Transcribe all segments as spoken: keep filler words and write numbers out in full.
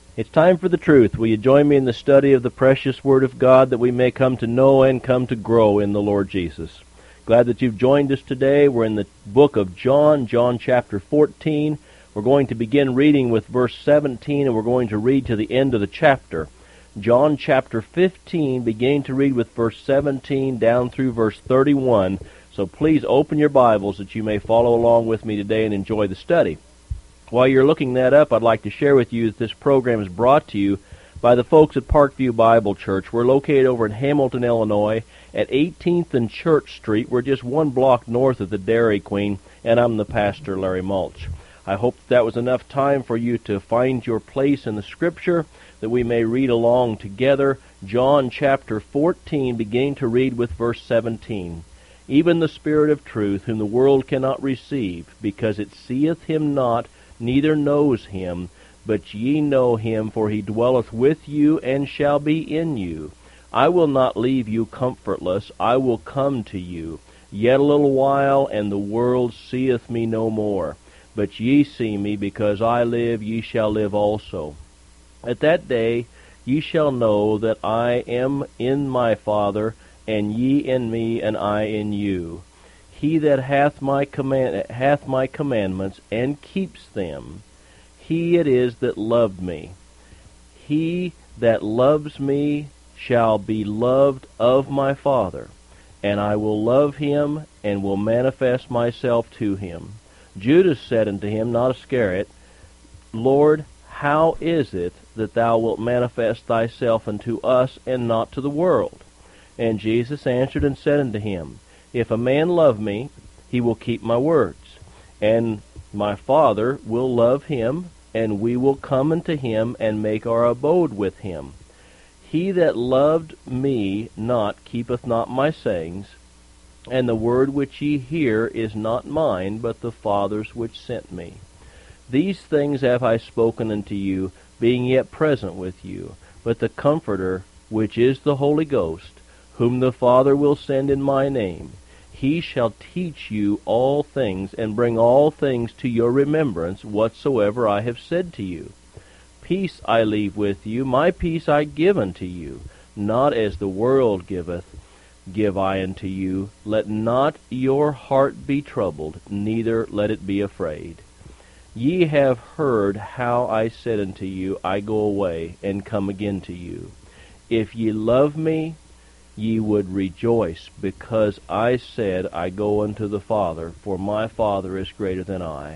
It's time for the truth. Will you join me in the study of the precious Word of God that we may come to know and come to grow in the Lord Jesus? Glad that you've joined us today. We're in the book of John, John chapter fourteen. We're going to begin reading with verse seventeen, and we're going to read to the end of the chapter. John chapter fifteen, beginning to read with verse seventeen down through verse thirty-one. So please open your Bibles that you may follow along with me today and enjoy the study. While you're looking that up, I'd like to share with you that this program is brought to you by the folks at Parkview Bible Church. We're located over in Hamilton, Illinois, at eighteenth and Church Street. We're just one block north of the Dairy Queen, and I'm the pastor, Larry Mulch. I hope that was enough time for you to find your place in the Scripture, that we may read along together. John chapter fourteen, beginning to read with verse seventeen. Even the Spirit of truth, whom the world cannot receive, because it seeth him not, neither knows him, but ye know him, for he dwelleth with you and shall be in you. I will not leave you comfortless, I will come to you. Yet a little while, and the world seeth me no more. But ye see me, because I live, ye shall live also. At that day ye shall know that I am in my Father, and ye in me, and I in you. He that hath my command hath my commandments and keeps them, he it is that loved me. He that loves me shall be loved of my Father, and I will love him and will manifest myself to him. Judas said unto him, not Iscariot, Lord, how is it that thou wilt manifest thyself unto us and not to the world? And Jesus answered and said unto him, If a man love me, he will keep my words, and my Father will love him, and we will come unto him and make our abode with him. He that loved me not keepeth not my sayings, and the word which ye hear is not mine, but the Father's which sent me. These things have I spoken unto you, being yet present with you. But the Comforter, which is the Holy Ghost, whom the Father will send in my name, he shall teach you all things, and bring all things to your remembrance, whatsoever I have said to you. Peace I leave with you, my peace I give unto you. Not as the world giveth, give I unto you. Let not your heart be troubled, neither let it be afraid. Ye have heard how I said unto you, I go away, and come again to you. If ye love me, ye would rejoice, because I said, I go unto the Father, for my Father is greater than I.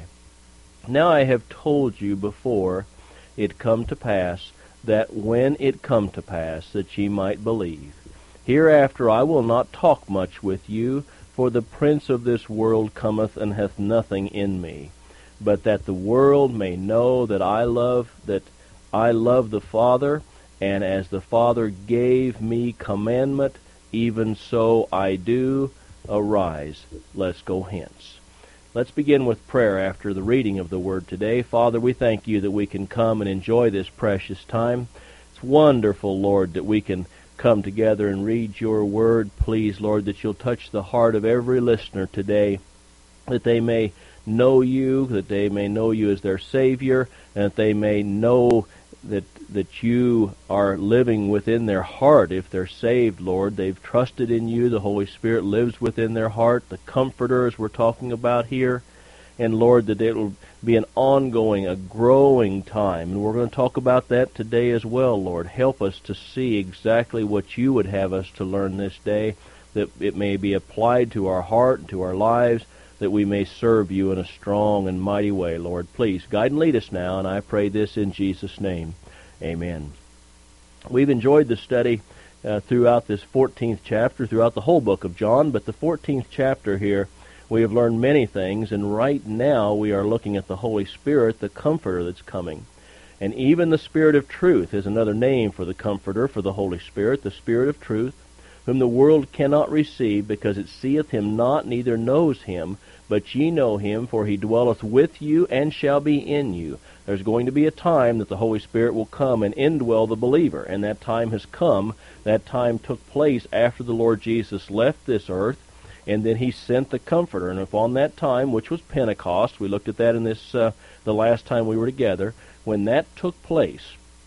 Now I have told you before it come to pass, that when it come to pass, that ye might believe. Hereafter I will not talk much with you, for the prince of this world cometh and hath nothing in me. But that the world may know that I love, that I love the Father, and as the Father gave me commandment, even so I do. Arise, let's go hence. Let's begin with prayer after the reading of the Word today. Father, we thank you that we can come and enjoy this precious time. It's wonderful, Lord, that we can come together and read your Word. Please, Lord, that you'll touch the heart of every listener today, that they may know you, that they may know you as their Savior, and that they may know that that you are living within their heart. If they're saved, Lord, they've trusted in you. The Holy Spirit lives within their heart, the Comforter, as we're talking about here. And, Lord, that it will be an ongoing, a growing time. And we're going to talk about that today as well, Lord. Help us to see exactly what you would have us to learn this day, that it may be applied to our heart and to our lives, that we may serve you in a strong and mighty way, Lord. Please guide and lead us now, and I pray this in Jesus' name. Amen. We've enjoyed the study uh, throughout this fourteenth chapter, throughout the whole book of John, but the fourteenth chapter here, we have learned many things, and right now we are looking at the Holy Spirit, the Comforter that's coming. And even the Spirit of truth is another name for the Comforter, for the Holy Spirit, the Spirit of truth, whom the world cannot receive, because it seeth him not, neither knows him. But ye know him, for he dwelleth with you and shall be in you. There's going to be a time that the Holy Spirit will come and indwell the believer, and that time has come. That time took place after the Lord Jesus left this earth, and then he sent the Comforter. And upon that time, which was Pentecost, we looked at that in this uh, the last time we were together, when that took place,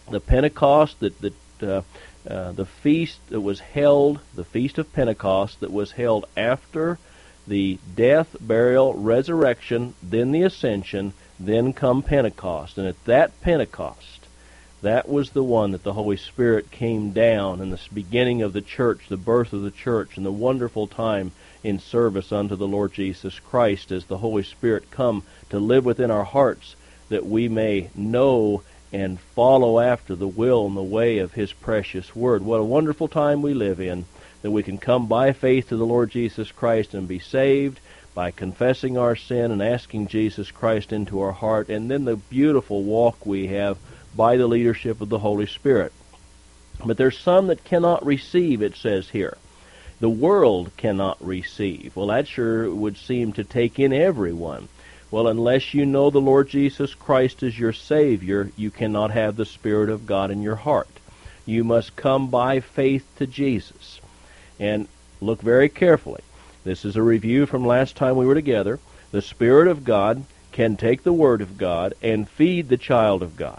The Pentecost, that, that uh, uh, the feast that was held, the Feast of Pentecost that was held after the death, burial, resurrection, then the ascension, then come Pentecost. And at that Pentecost, that was the one that the Holy Spirit came down in the beginning of the church, the birth of the church, and the wonderful time in service unto the Lord Jesus Christ as the Holy Spirit come to live within our hearts, that we may know and follow after the will and the way of His precious Word. What a wonderful time we live in, that we can come by faith to the Lord Jesus Christ and be saved by confessing our sin and asking Jesus Christ into our heart, and then the beautiful walk we have by the leadership of the Holy Spirit. But there's some that cannot receive, it says here. The world cannot receive. Well, that sure would seem to take in everyone. Well, unless you know the Lord Jesus Christ as your Savior, you cannot have the Spirit of God in your heart. You must come by faith to Jesus. And look very carefully. This is a review from last time we were together. The Spirit of God can take the Word of God and feed the child of God.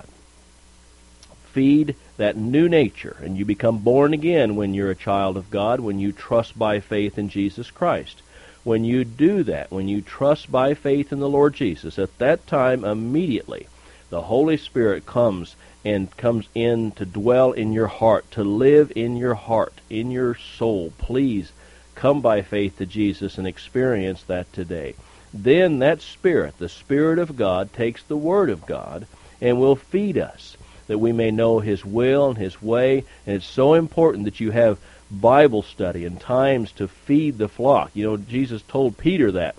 Feed that new nature, and you become born again when you're a child of God, when you trust by faith in Jesus Christ. When you do that, when you trust by faith in the Lord Jesus, at that time, immediately, the Holy Spirit comes and comes in to dwell in your heart, to live in your heart, in your soul. Please come by faith to Jesus and experience that today. Then that Spirit, the Spirit of God, takes the Word of God and will feed us, that we may know His will and His way. And it's so important that you have Bible study and times to feed the flock. You know, Jesus told Peter that.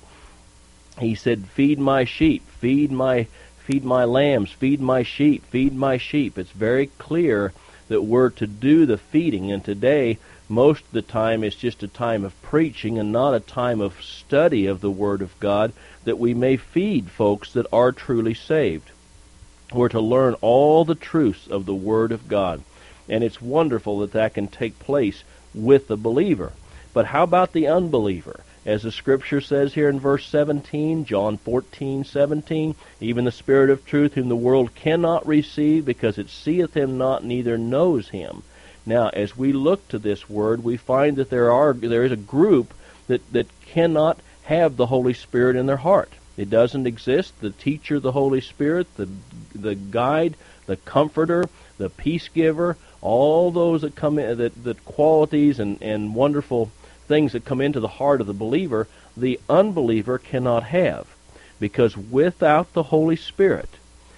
He said, feed my sheep, feed my feed my lambs, feed my sheep, feed my sheep. It's very clear that we're to do the feeding, and today, most of the time, it's just a time of preaching and not a time of study of the Word of God, that we may feed folks that are truly saved. We're to learn all the truths of the Word of God, and it's wonderful that that can take place with the believer. But how about the unbeliever? As the Scripture says here in verse seventeen, John fourteen seventeen, even the Spirit of truth, whom the world cannot receive, because it seeth Him not, neither knows Him. Now, as we look to this word, we find that there are there is a group that, that cannot have the Holy Spirit in their heart. It doesn't exist. The teacher, the Holy Spirit, the the guide, the comforter, the peace giver, all those that come in, that, that qualities and, and wonderful things that come into the heart of the believer, the unbeliever cannot have. Because without the Holy Spirit,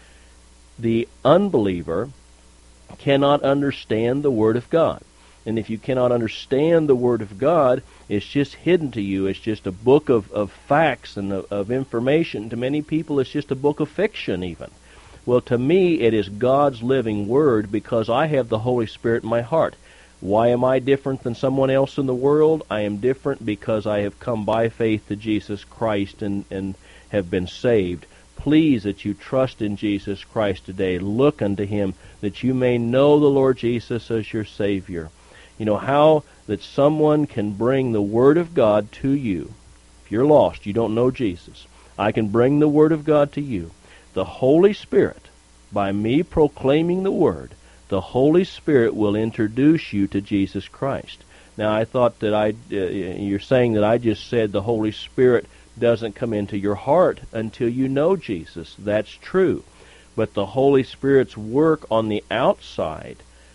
the unbeliever cannot understand the Word of God. And if you cannot understand the Word of God, it's just hidden to you. It's just a book of, of facts and of, of information. To many people, it's just a book of fiction even. Well, to me, it is God's living Word, because I have the Holy Spirit in my heart. Why am I different than someone else in the world? I am different because I have come by faith to Jesus Christ and, and have been saved. Please, that you trust in Jesus Christ today. Look unto Him, that you may know the Lord Jesus as your Savior. You know, how that someone can bring the Word of God to you. If you're lost, you don't know Jesus, I can bring the Word of God to you. The Holy Spirit, by me proclaiming the Word, the Holy Spirit will introduce you to Jesus Christ. Now, I thought that I, uh, you're saying that I just said the Holy Spirit doesn't come into your heart until you know Jesus. That's true. But the Holy Spirit's work on the outside,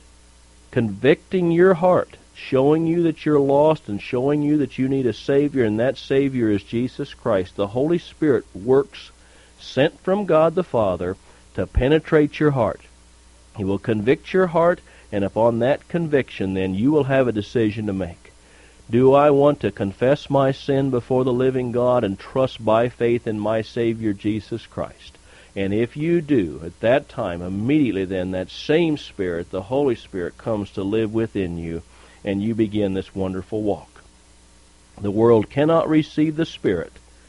convicting your heart, showing you that you're lost and showing you that you need a Savior, and that Savior is Jesus Christ. The Holy Spirit works, sent from God the Father, to penetrate your heart. He will convict your heart, and upon that conviction, then, you will have a decision to make. Do I want to confess my sin before the living God and trust by faith in my Savior Jesus Christ? And if you do, at that time, immediately then, that same Spirit, the Holy Spirit, comes to live within you, and you begin this wonderful walk. The world cannot receive the Spirit,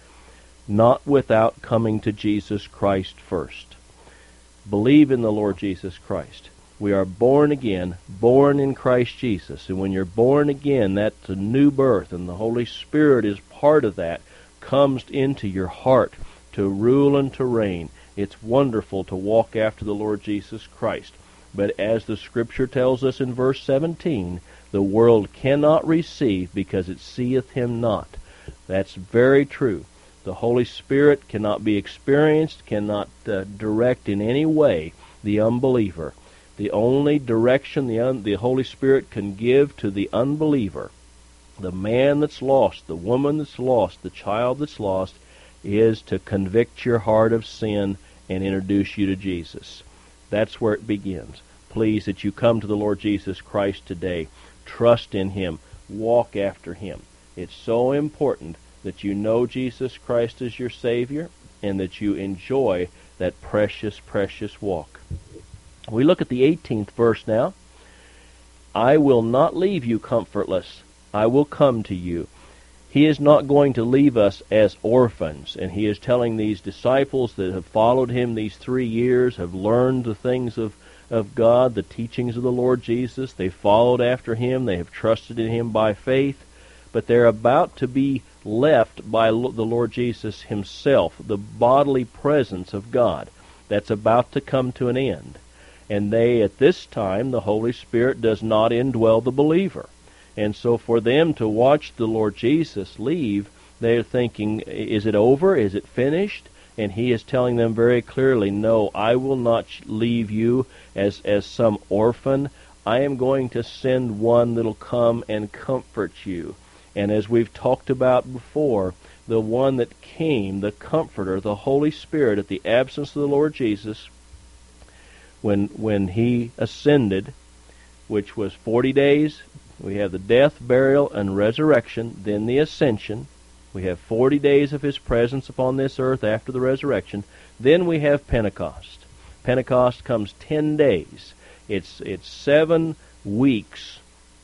not without coming to Jesus Christ first. Believe in the Lord Jesus Christ. We are born again, born in Christ Jesus. And when you're born again, that's a new birth, and the Holy Spirit is part of that, comes into your heart to rule and to reign. It's wonderful to walk after the Lord Jesus Christ. But as the Scripture tells us in verse seventeen, the world cannot receive because it seeth him not. That's very true. The Holy Spirit cannot be experienced, cannot uh, direct in any way the unbeliever. The only direction the, un- the Holy Spirit can give to the unbeliever, the man that's lost, the woman that's lost, the child that's lost, is to convict your heart of sin and introduce you to Jesus. That's where it begins. Please, that you come to the Lord Jesus Christ today. Trust in Him. Walk after Him. It's so important that you know Jesus Christ as your Savior and that you enjoy that precious, precious walk. We look at the eighteenth verse now. I will not leave you comfortless. I will come to you. He is not going to leave us as orphans, and He is telling these disciples that have followed Him these three years, have learned the things of of God, the teachings of the Lord Jesus. They followed after Him. They have trusted in Him by faith. But they're about to be left by the Lord Jesus Himself, the bodily presence of God. That's about to come to an end. And they, at this time, the Holy Spirit does not indwell the believer. And so for them to watch the Lord Jesus leave, they're thinking, is it over? Is it finished? And He is telling them very clearly, no, I will not leave you as, as some orphan. I am going to send one that'll come and comfort you. And as we've talked about before, the one that came, the Comforter, the Holy Spirit, at the absence of the Lord Jesus, when when He ascended, which was forty days, we have the death, burial, and resurrection, then the ascension. We have forty days of His presence upon this earth after the resurrection. Then we have Pentecost. Pentecost comes ten days. It's it's seven weeks.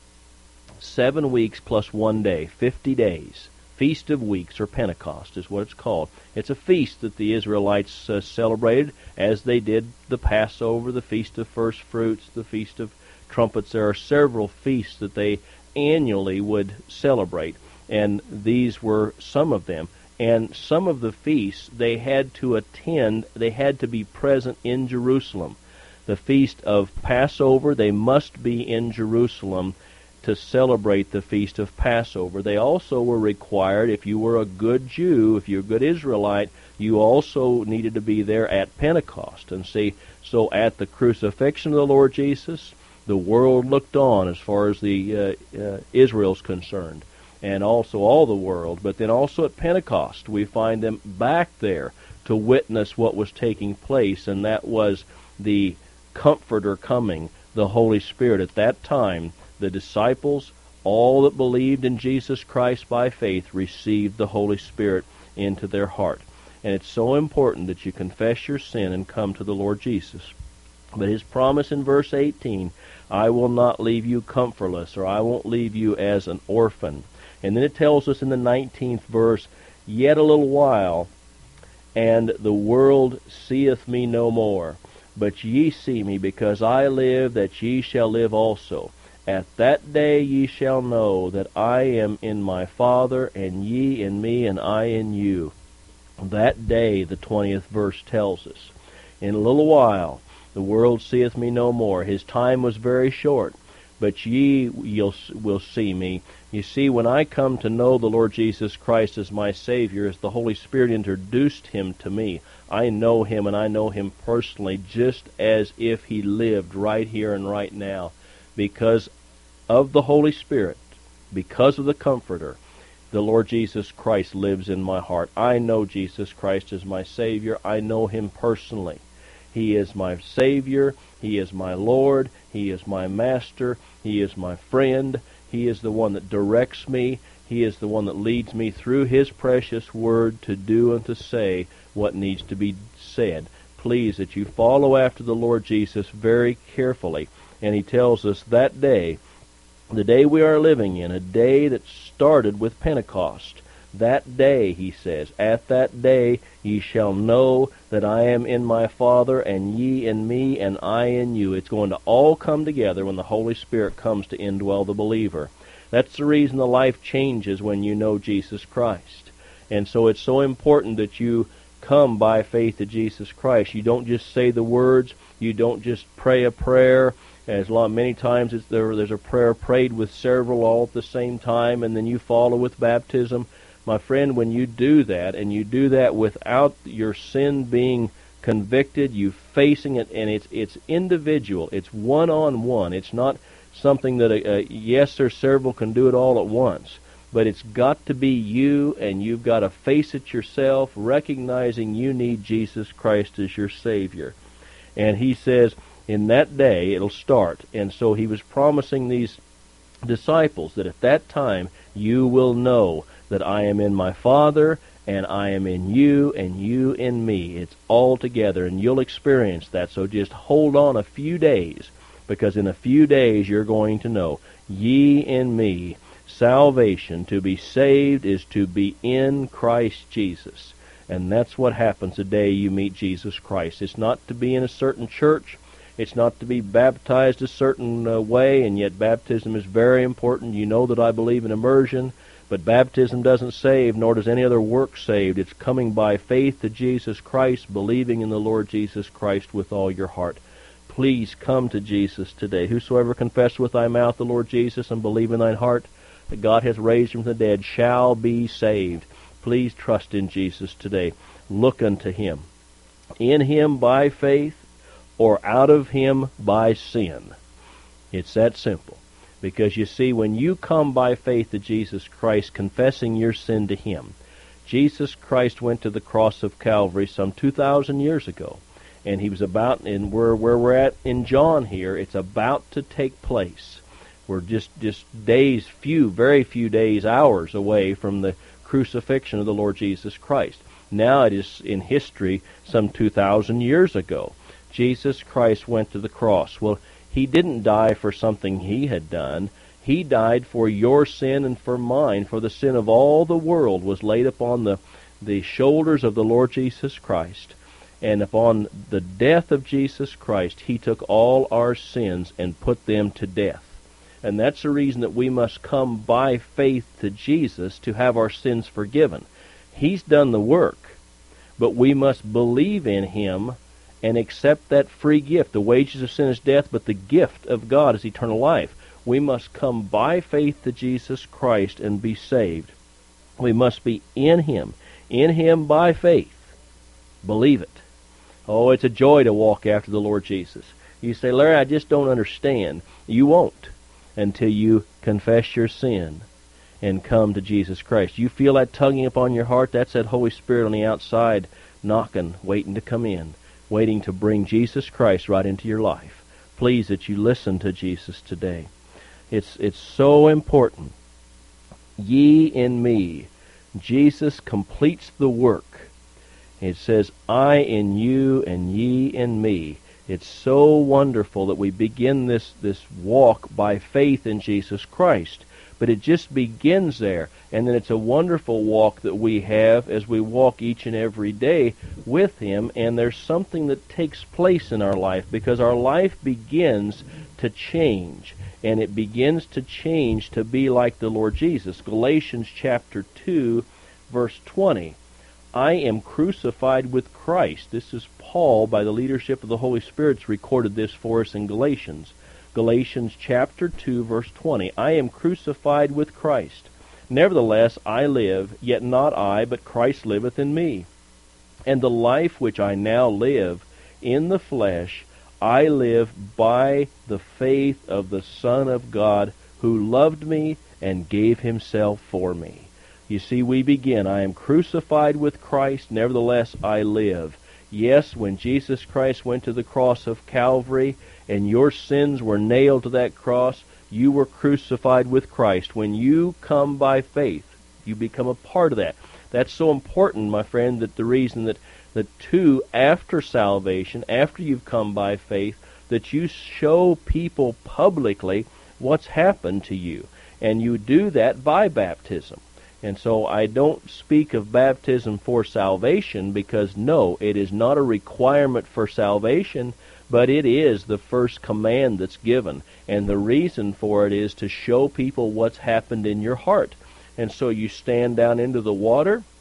Seven weeks plus one day. Fifty days. Feast of Weeks, or Pentecost, is what it's called. It's a feast that the Israelites uh, celebrated as they did the Passover, the Feast of First Fruits, the Feast of Trumpets. There are several feasts that they annually would celebrate. And these were some of them. And some of the feasts they had to attend, they had to be present in Jerusalem. The Feast of Passover, they must be in Jerusalem to celebrate the Feast of Passover. They also were required, if you were a good Jew, if you're a good Israelite, you also needed to be there at Pentecost. And see, so at the crucifixion of the Lord Jesus, the world looked on as far as the uh, uh, Israel's concerned, and also all the world. But then also at Pentecost, we find them back there to witness what was taking place, and that was the Comforter coming, the Holy Spirit. At that time, the disciples, all that believed in Jesus Christ by faith, received the Holy Spirit into their heart. And it's so important that you confess your sin and come to the Lord Jesus. But His promise in verse eighteen, I will not leave you comfortless, or I won't leave you as an orphan. And then it tells us in the nineteenth verse, yet a little while, and the world seeth me no more. But ye see me, because I live, that ye shall live also. At that day ye shall know that I am in my Father, and ye in me, and I in you. That day, the twentieth verse tells us. In a little while, the world seeth me no more. His time was very short. But ye you'll, will see me. You see, when I come to know the Lord Jesus Christ as my Savior, as the Holy Spirit introduced Him to me, I know Him, and I know Him personally, just as if He lived right here and right now. Because of the Holy Spirit, because of the Comforter, the Lord Jesus Christ lives in my heart. I know Jesus Christ as my Savior. I know Him personally. He is my Savior. He is my Lord. He is my Master. He is my friend. He is the one that directs me. He is the one that leads me through His precious Word to do and to say what needs to be said. Please, that you follow after the Lord Jesus very carefully. And He tells us that day, the day we are living in, a day that started with Pentecost, that day, He says, at that day ye shall know that I am in my Father, and ye in me, and I in you. It's going to all come together when the Holy Spirit comes to indwell the believer. That's the reason the life changes when you know Jesus Christ. And so it's so important that you come by faith to Jesus Christ. You don't just say the words. You don't just pray a prayer. As long, many times it's there, there's a prayer prayed with several all at the same time, and then you follow with baptism. My friend, when you do that, and you do that without your sin being convicted, you facing it, and it's it's individual. It's one-on-one. It's not something that, a, a, yes, there's several can do it all at once. But it's got to be you, and you've got to face it yourself, recognizing you need Jesus Christ as your Savior. And he says, in that day it'll start. And so he was promising these disciples that at that time you will know that I am in my Father, and I am in you, and you in me. It's all together, and you'll experience that. So just hold on a few days, because in a few days you're going to know, ye in me. Salvation, to be saved, is to be in Christ Jesus. And that's what happens the day you meet Jesus Christ. It's not to be in a certain church. It's not to be baptized a certain uh, way, and yet baptism is very important. You know that I believe in immersion, but baptism doesn't save, nor does any other work save. It's coming by faith to Jesus Christ, believing in the Lord Jesus Christ with all your heart. Please come to Jesus today. Whosoever confess with thy mouth the Lord Jesus and believe in thine heart that God hath raised him from the dead shall be saved. Please trust in Jesus today. Look unto him. In him by faith, or out of him by sin. It's that simple. Because you see, when you come by faith to Jesus Christ, confessing your sin to him, Jesus Christ went to the cross of Calvary some two thousand years ago. And he was about, and where, where we're at in John here, it's about to take place. We're just, just days, few, very few days, hours away from the crucifixion of the Lord Jesus Christ. Now it is in history some two thousand years ago. Jesus Christ went to the cross. Well, he didn't die for something he had done. He died for your sin and for mine, for the sin of all the world was laid upon the, the shoulders of the Lord Jesus Christ. And upon the death of Jesus Christ, he took all our sins and put them to death. And that's the reason that we must come by faith to Jesus to have our sins forgiven. He's done the work, but we must believe in him and accept that free gift. The wages of sin is death, but the gift of God is eternal life. We must come by faith to Jesus Christ and be saved. We must be in him, in him by faith. Believe it. Oh, it's a joy to walk after the Lord Jesus. You say, Larry, I just don't understand. You won't until you confess your sin and come to Jesus Christ. You feel that tugging upon your heart? That's that Holy Spirit on the outside knocking, waiting to come in, waiting to bring Jesus Christ right into your life. Please that you listen to Jesus today. It's, it's so important. Ye in me. Jesus completes the work. It says, I in you and ye in me. It's so wonderful that we begin this, this walk by faith in Jesus Christ. But it just begins there. And then it's a wonderful walk that we have as we walk each and every day with him. And there's something that takes place in our life, because our life begins to change. And it begins to change to be like the Lord Jesus. Galatians chapter two, verse twenty. I am crucified with Christ. This is Paul, by the leadership of the Holy Spirit, recorded this for us in Galatians. Galatians chapter two, verse twenty. I am crucified with Christ. Nevertheless, I live, yet not I, but Christ liveth in me. And the life which I now live in the flesh, I live by the faith of the Son of God, who loved me and gave himself for me. You see, we begin, I am crucified with Christ, nevertheless I live. Yes, when Jesus Christ went to the cross of Calvary and your sins were nailed to that cross, you were crucified with Christ. When you come by faith, you become a part of that. That's so important, my friend, that the reason that, that too, after salvation, after you've come by faith, that you show people publicly what's happened to you. And you do that by baptism. And so I don't speak of baptism for salvation, because no, it is not a requirement for salvation, but it is the first command that's given. And the reason for it is to show people what's happened in your heart. And so you stand down into the water,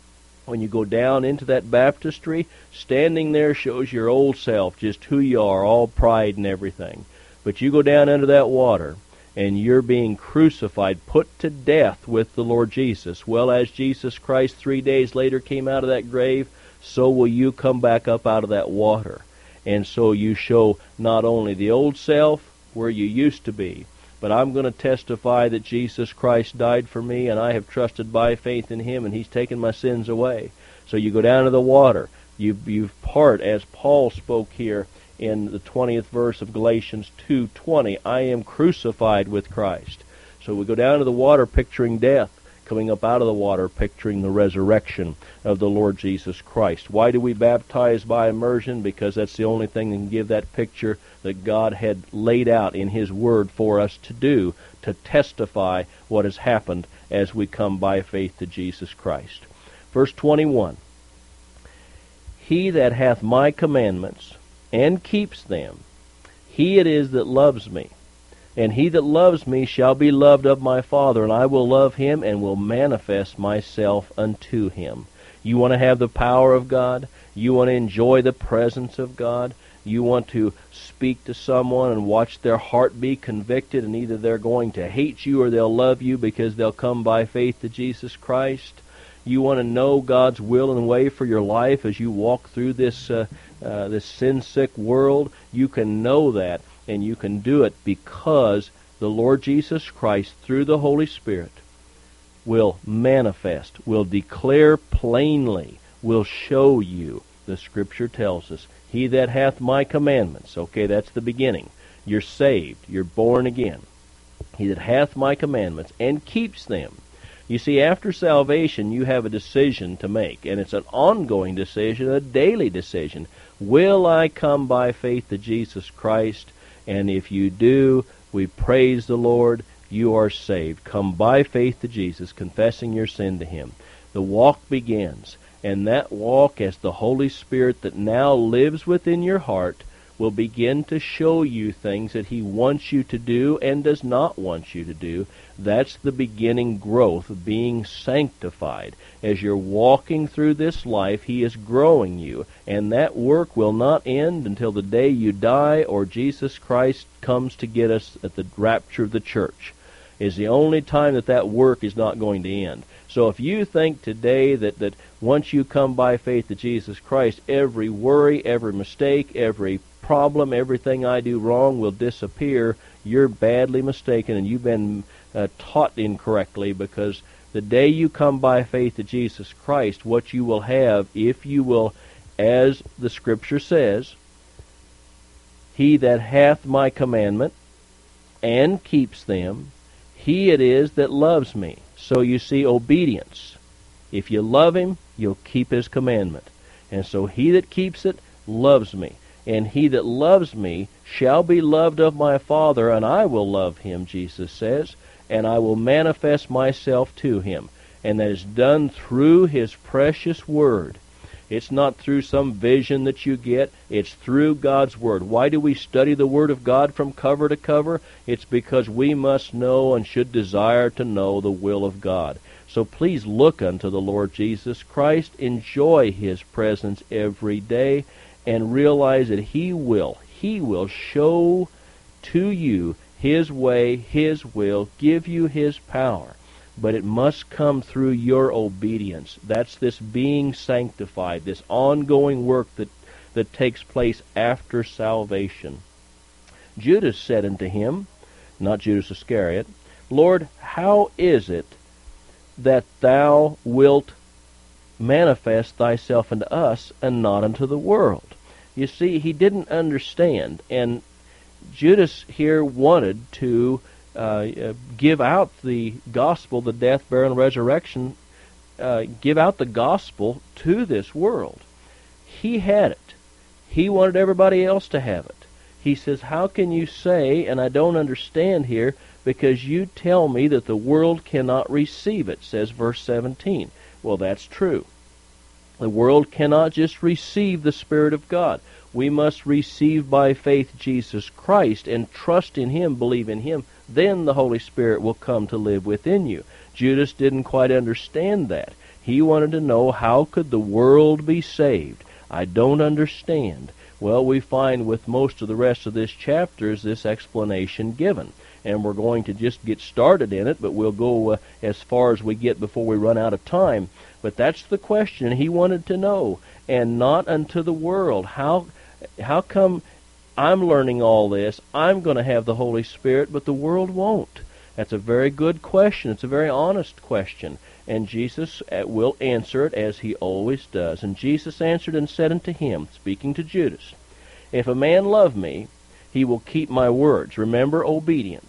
When you go down into that baptistry, standing there shows your old self, just who you are, all pride and everything. But you go down under that water, and you're being crucified, put to death with the Lord Jesus. Well, as Jesus Christ three days later came out of that grave, so will you come back up out of that water. And so you show not only the old self, where you used to be, but I'm going to testify that Jesus Christ died for me, and I have trusted by faith in Him, and He's taken my sins away. So you go down to the water. You you part, as Paul spoke here in the twentieth verse of Galatians two twenty, I am crucified with Christ. So we go down to the water picturing death, coming up out of the water picturing the resurrection of the Lord Jesus Christ. Why do we baptize by immersion? Because that's the only thing that can give that picture that God had laid out in His Word for us to do, to testify what has happened as we come by faith to Jesus Christ. Verse twenty-one, He that hath my commandments and keeps them, he it is that loves me. And he that loves me shall be loved of my Father, and I will love him and will manifest myself unto him. You want to have the power of God? You want to enjoy the presence of God? You want to speak to someone and watch their heart be convicted, and either they're going to hate you or they'll love you because they'll come by faith to Jesus Christ? You want to know God's will and way for your life as you walk through this uh, uh, this sin-sick world? You can know that, and you can do it because the Lord Jesus Christ, through the Holy Spirit, will manifest, will declare plainly, will show you. The Scripture tells us, He that hath my commandments. Okay, that's the beginning. You're saved. You're born again. He that hath my commandments and keeps them. You see, after salvation, you have a decision to make, and it's an ongoing decision, a daily decision. Will I come by faith to Jesus Christ? And if you do, we praise the Lord, you are saved. Come by faith to Jesus, confessing your sin to Him. The walk begins, and that walk, as the Holy Spirit that now lives within your heart, will begin to show you things that He wants you to do and does not want you to do. That's the beginning growth of being sanctified. As you're walking through this life, He is growing you, and that work will not end until the day you die or Jesus Christ comes to get us at the rapture of the church. Is the only time that that work is not going to end. So if you think today that, that once you come by faith to Jesus Christ, every worry, every mistake, every problem, everything I do wrong will disappear, you're badly mistaken, and you've been uh, taught incorrectly, because the day you come by faith to Jesus Christ, what you will have, if you will, as the Scripture says, He that hath my commandment and keeps them, he it is that loves me. So you see, obedience. If you love Him, you'll keep His commandment. And so he that keeps it loves me. And he that loves me shall be loved of my Father, and I will love him, Jesus says, and I will manifest myself to him. And that is done through His precious Word. It's not through some vision that you get. It's through God's Word. Why do we study the Word of God from cover to cover? It's because we must know and should desire to know the will of God. So please look unto the Lord Jesus Christ. Enjoy His presence every day, and realize that He will, He will show to you His way, His will, give you His power. But it must come through your obedience. That's this being sanctified, this ongoing work that, that takes place after salvation. Judas said unto Him, not Judas Iscariot, Lord, how is it that Thou wilt manifest Thyself unto us and not unto the world? You see, he didn't understand, and Judas here wanted to uh, uh, give out the gospel, the death, burial, and resurrection, uh, give out the gospel to this world. He had it. He wanted everybody else to have it. He says, how can you say, and I don't understand here, because you tell me that the world cannot receive it, says verse seventeen. Well, that's true. The world cannot just receive the Spirit of God. We must receive by faith Jesus Christ and trust in Him, believe in Him. Then the Holy Spirit will come to live within you. Judas didn't quite understand that. He wanted to know, how could the world be saved? I don't understand. Well, we find with most of the rest of this chapter is this explanation given. And we're going to just get started in it, but we'll go uh, as far as we get before we run out of time. But that's the question he wanted to know. And not unto the world. How, how come I'm learning all this? I'm going to have the Holy Spirit, but the world won't. That's a very good question. It's a very honest question. And Jesus will answer it as he always does. And Jesus answered and said unto him, speaking to Judas, If a man love me, he will keep my words. Remember, obedience.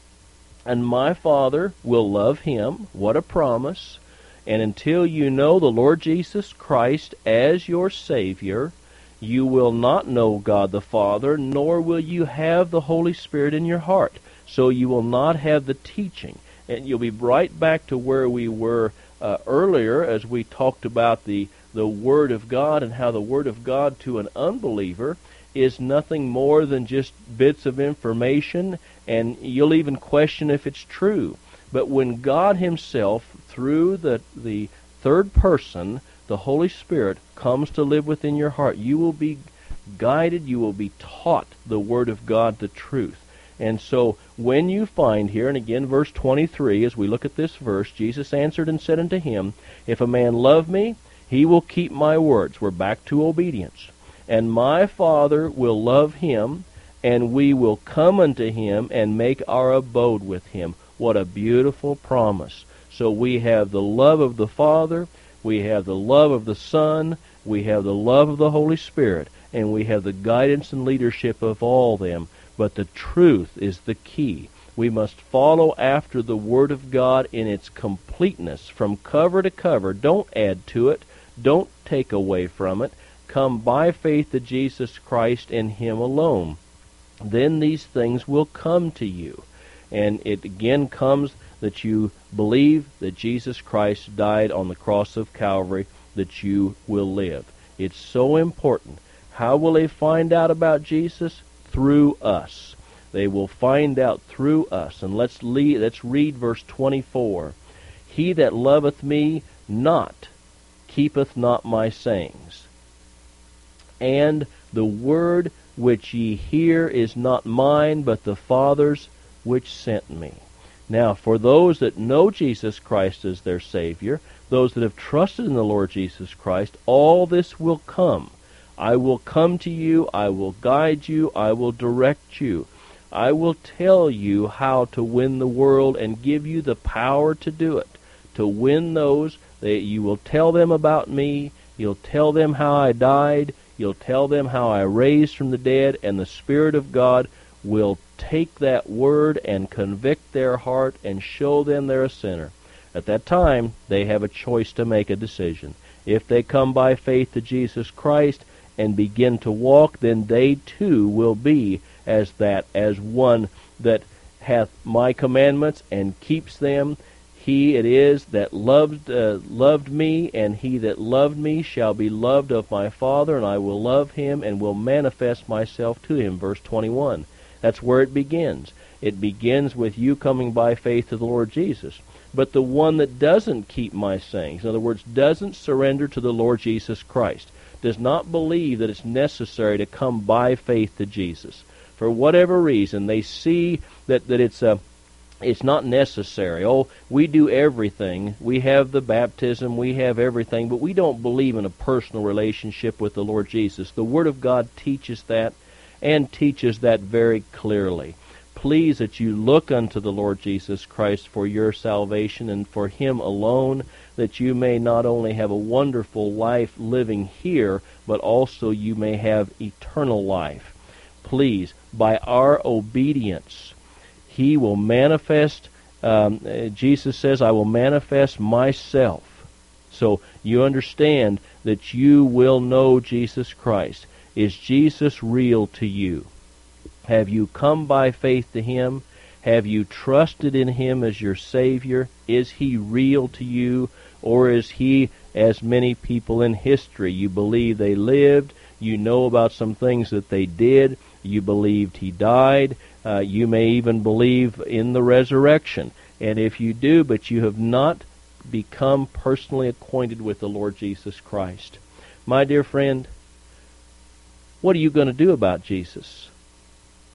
And my Father will love him. What a promise. And until you know the Lord Jesus Christ as your Savior, you will not know God the Father, nor will you have the Holy Spirit in your heart. So you will not have the teaching. And you'll be right back to where we were uh, earlier as we talked about the, the Word of God and how the Word of God to an unbeliever is nothing more than just bits of information, and you'll even question if it's true. But when God himself, through the, the third person, the Holy Spirit, comes to live within your heart, you will be guided, you will be taught the Word of God, the truth. And so when you find here, and again verse twenty-three, as we look at this verse, Jesus answered and said unto him, If a man love me, he will keep my words. We're back to obedience. And my Father will love him, and we will come unto him and make our abode with him. What a beautiful promise. So we have the love of the Father, we have the love of the Son, we have the love of the Holy Spirit, and we have the guidance and leadership of all them. But the truth is the key. We must follow after the Word of God in its completeness, from cover to cover. Don't add to it. Don't take away from it. Come by faith to Jesus Christ and him alone. Then these things will come to you. And it again comes that you believe that Jesus Christ died on the cross of Calvary, that you will live. It's so important. How will they find out about Jesus? Through us. They will find out through us. And let's, lead, let's read verse twenty-four. He that loveth me not keepeth not my sayings. And the word which ye hear is not mine, but the Father's which sent me. Now, for those that know Jesus Christ as their Savior, those that have trusted in the Lord Jesus Christ, all this will come. I will come to you, I will guide you, I will direct you. I will tell you how to win the world and give you the power to do it. To win those, that you will tell them about me, you'll tell them how I died, you'll tell them how I raised from the dead, and the Spirit of God will take that word and convict their heart and show them they're a sinner. At that time, they have a choice to make a decision. If they come by faith to Jesus Christ and begin to walk, then they too will be as that, as one that hath my commandments and keeps them. He it is that loved uh, loved me, and he that loved me shall be loved of my Father, and I will love him and will manifest myself to him. Verse twenty-one. That's where it begins. It begins with you coming by faith to the Lord Jesus. But the one that doesn't keep my sayings, in other words, doesn't surrender to the Lord Jesus Christ, does not believe that it's necessary to come by faith to Jesus. For whatever reason, they see that, that it's a It's not necessary. Oh, we do everything. We have the baptism, we have everything, but we don't believe in a personal relationship with the Lord Jesus. The Word of God teaches that, and teaches that very clearly. Please that you look unto the Lord Jesus Christ for your salvation and for him alone, that you may not only have a wonderful life living here, but also you may have eternal life. Please, by our obedience, he will manifest, um, Jesus says, I will manifest myself. So you understand that you will know Jesus Christ. Is Jesus real to you? Have you come by faith to him? Have you trusted in him as your Savior? Is he real to you? Or is he, as many people in history, you believe they lived, you know about some things that they did, you believed he died, uh, you may even believe in the resurrection. And if you do, but you have not become personally acquainted with the Lord Jesus Christ. My dear friend, what are you going to do about Jesus?